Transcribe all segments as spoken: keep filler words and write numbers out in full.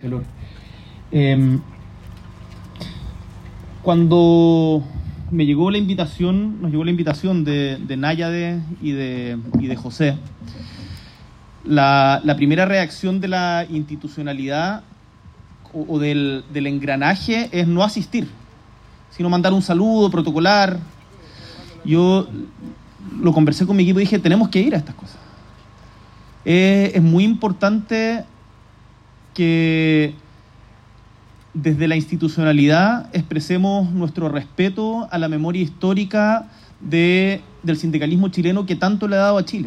Calor. Eh, cuando me llegó la invitación, nos llegó la invitación de, de Náyade y de, y de José, la, la primera reacción de la institucionalidad o, o del, del engranaje es no asistir, sino mandar un saludo, protocolar. Yo lo conversé con mi equipo y dije, tenemos que ir a estas cosas. Eh, es muy importante que desde la institucionalidad expresemos nuestro respeto a la memoria histórica de, del sindicalismo chileno que tanto le ha dado a Chile.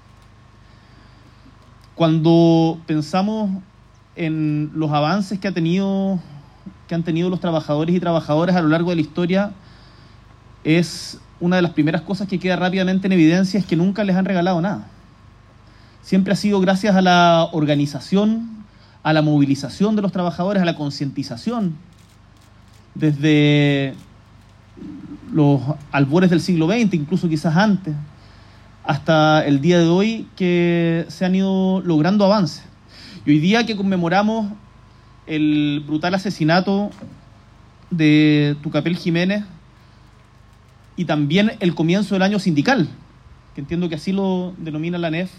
Cuando pensamos en los avances que, ha tenido, que han tenido los trabajadores y trabajadoras a lo largo de la historia, es una de las primeras cosas que queda rápidamente en evidencia, es que nunca les han regalado nada. Siempre ha sido gracias a la organización, a la movilización de los trabajadores, a la concientización, desde los albores del siglo veinte, incluso quizás antes, hasta el día de hoy, que se han ido logrando avances. Y hoy día que conmemoramos el brutal asesinato de Tucapel Jiménez y también el comienzo del año sindical, que entiendo que así lo denomina la A N E F,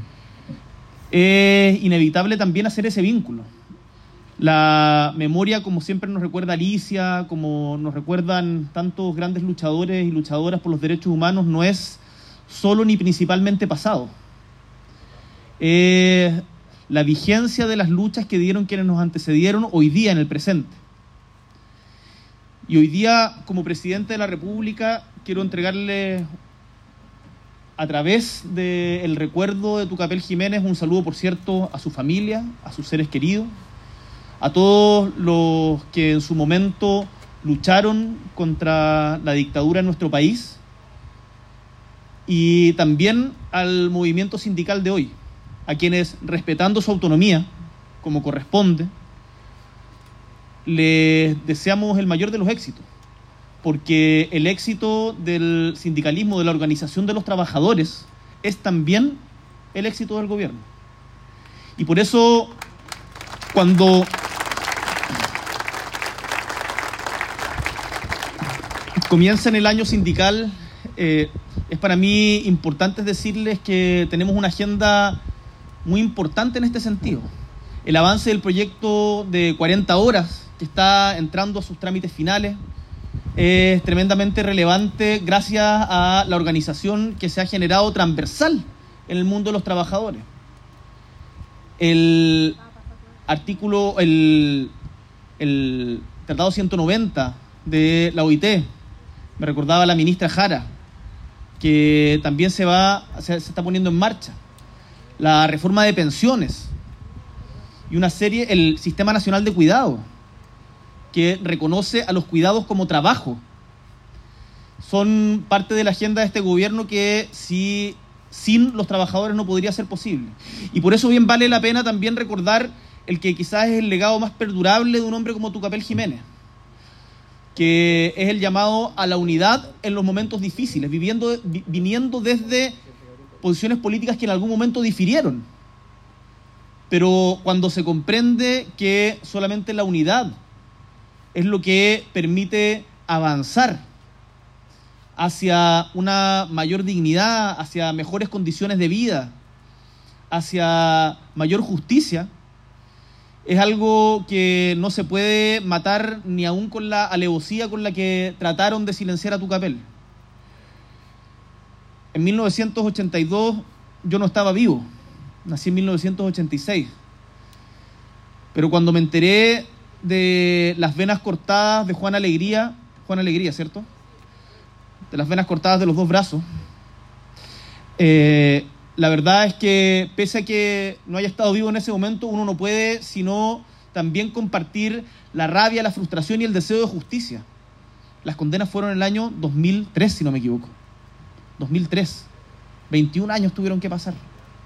es inevitable también hacer ese vínculo. La memoria, como siempre nos recuerda Alicia, como nos recuerdan tantos grandes luchadores y luchadoras por los derechos humanos, no es solo ni principalmente pasado. Es la vigencia de las luchas que dieron quienes nos antecedieron hoy día en el presente. Y hoy día, como presidente de la República, quiero entregarle, a través del recuerdo de Tucapel Jiménez, un saludo, por cierto, a su familia, a sus seres queridos, a todos los que en su momento lucharon contra la dictadura en nuestro país, y también al movimiento sindical de hoy, a quienes, respetando su autonomía, como corresponde, les deseamos el mayor de los éxitos, porque el éxito del sindicalismo, de la organización de los trabajadores, es también el éxito del gobierno. Y por eso, cuando comienza en el año sindical, eh, es para mí importante decirles que tenemos una agenda muy importante en este sentido. El avance del proyecto de cuarenta horas, que está entrando a sus trámites finales, es tremendamente relevante gracias a la organización que se ha generado transversal en el mundo de los trabajadores. El artículo, el, el Tratado ciento noventa de la O I T, me recordaba la ministra Jara, que también se, va, se, se está poniendo en marcha. La reforma de pensiones y una serie, el Sistema Nacional de Cuidado, que reconoce a los cuidados como trabajo, son parte de la agenda de este gobierno que si, sin los trabajadores no podría ser posible. Y por eso bien vale la pena también recordar el que quizás es el legado más perdurable de un hombre como Tucapel Jiménez, que es el llamado a la unidad en los momentos difíciles, viviendo, vi, viniendo desde posiciones políticas que en algún momento difirieron. Pero cuando se comprende que solamente la unidad es lo que permite avanzar hacia una mayor dignidad, hacia mejores condiciones de vida, hacia mayor justicia, es algo que no se puede matar ni aún con la alevosía con la que trataron de silenciar a Tucapel. En mil novecientos ochenta y dos yo no estaba vivo, nací en mil novecientos ochenta y seis, pero cuando me enteré de las venas cortadas de Juan Alegría, Juan Alegría, ¿cierto? De las venas cortadas de los dos brazos. Eh, la verdad es que, pese a que no haya estado vivo en ese momento, uno no puede sino también compartir la rabia, la frustración y el deseo de justicia. Las condenas fueron en el año dos mil tres, si no me equivoco. dos mil tres. veintiún años tuvieron que pasar.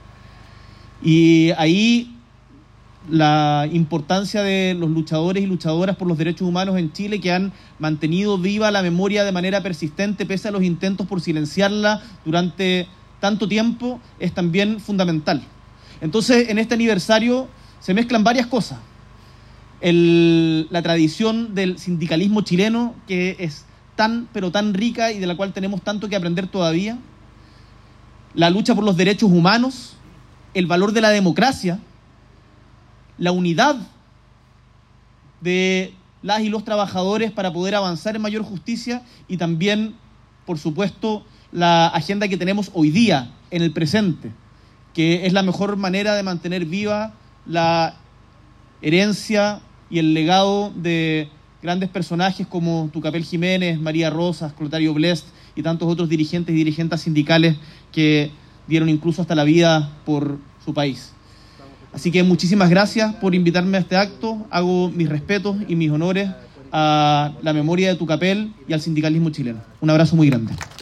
Y ahí la importancia de los luchadores y luchadoras por los derechos humanos en Chile, que han mantenido viva la memoria de manera persistente pese a los intentos por silenciarla durante tanto tiempo, es también fundamental. Entonces, en este aniversario se mezclan varias cosas. el, la tradición del sindicalismo chileno, que es tan, pero tan rica y de la cual tenemos tanto que aprender todavía, la lucha por los derechos humanos, el valor de la democracia, la unidad de las y los trabajadores para poder avanzar en mayor justicia y también, por supuesto, la agenda que tenemos hoy día, en el presente, que es la mejor manera de mantener viva la herencia y el legado de grandes personajes como Tucapel Jiménez, María Rosas, Clotario Blest y tantos otros dirigentes y dirigentes sindicales que dieron incluso hasta la vida por su país. Así que muchísimas gracias por invitarme a este acto. Hago mis respetos y mis honores a la memoria de Tucapel y al sindicalismo chileno. Un abrazo muy grande.